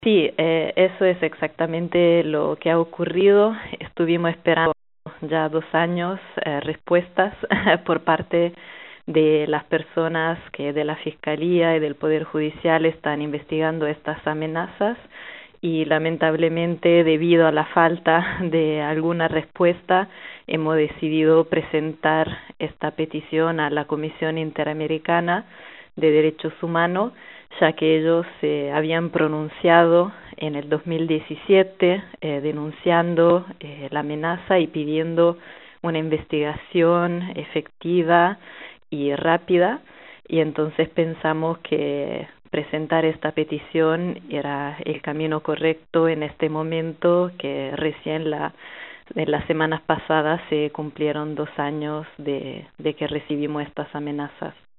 Sí, eso es exactamente lo que ha ocurrido. Estuvimos esperando ya 2 años respuestas por parte de las personas que de la Fiscalía y del Poder Judicial están investigando estas amenazas y lamentablemente debido a la falta de alguna respuesta hemos decidido presentar esta petición a la Comisión Interamericana de Derechos Humanos, ya que ellos se habían pronunciado en el 2017 denunciando la amenaza y pidiendo una investigación efectiva y rápida, y entonces pensamos que presentar esta petición era el camino correcto en este momento, que recién en las semanas pasadas se cumplieron 2 años de que recibimos estas amenazas.